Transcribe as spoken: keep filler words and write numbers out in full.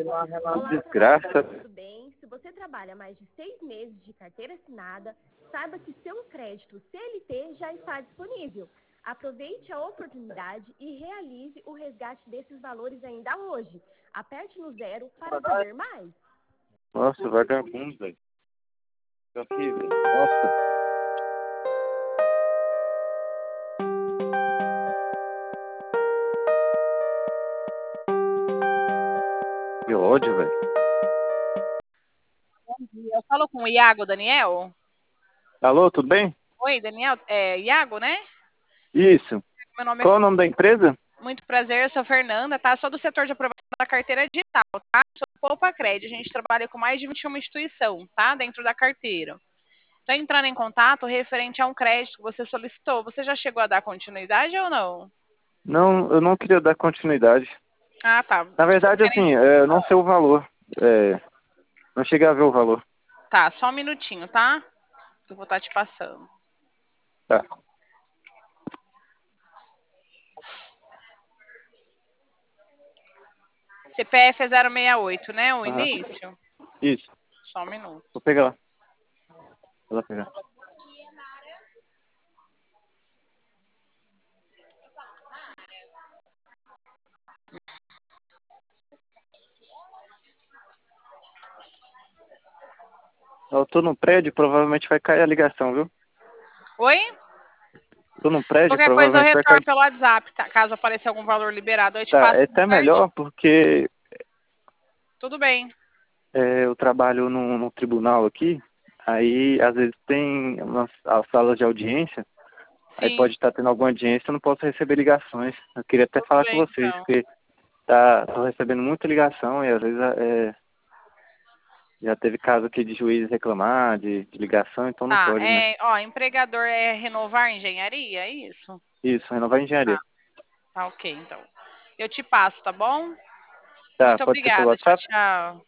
Olá, Desgraça. trabalhador, tudo bem? Se você trabalha mais de seis meses de carteira assinada, saiba que seu crédito C L T já está disponível. Aproveite a oportunidade e realize o resgate desses valores ainda hoje. Aperte no zero para saber mais. Nossa, vagabundo, velho. Tá aqui, velho. Nossa. Que ódio, velho. Bom dia. Eu falo com o Iago Daniel. Alô, tudo bem? Oi, Daniel. É Iago, né? Isso. Meu nome Qual é... o nome da empresa? Muito prazer, eu sou Fernanda, tá? Sou do setor de aprovação da carteira digital, tá? Sou do Poupa Crédito. A gente trabalha com mais de vinte e uma instituições, tá? Dentro da carteira. Estou entrando em contato referente a um crédito que você solicitou. Você já chegou a dar continuidade ou não? Não, eu não queria dar continuidade. Ah, tá. Na verdade, assim, é, eu não sei o valor. É, não cheguei a ver o valor. Tá, só um minutinho, tá? Eu vou estar te passando. Tá. C P F é zero seis oito, né? O Aham. início? Isso. Só um minuto. Vou pegar lá. Vou lá pegar. Eu tô no prédio, provavelmente vai cair a ligação, viu? Oi? Tô no prédio, Qualquer coisa eu provavelmente vai retorno cair. pelo WhatsApp, tá? Caso apareça algum valor liberado, eu te Tá, passo é até certinho. melhor porque Tudo bem. é, eu trabalho no, no tribunal aqui, aí às vezes tem umas as salas de audiência, aí Sim, pode estar tendo alguma audiência, eu não posso receber ligações. Eu queria até tudo falar com bem, vocês, então. porque tá, tô recebendo muita ligação e às vezes é, já teve caso aqui de juiz reclamar de, de ligação, então não Tá, pode, né? é, ó, empregador é renovar engenharia, é isso? Isso, renovar a Tá, engenharia. tá ok, então. Eu te passo, tá bom? Tá, Muito pode ser pelo obrigada. Tchau, WhatsApp? tchau.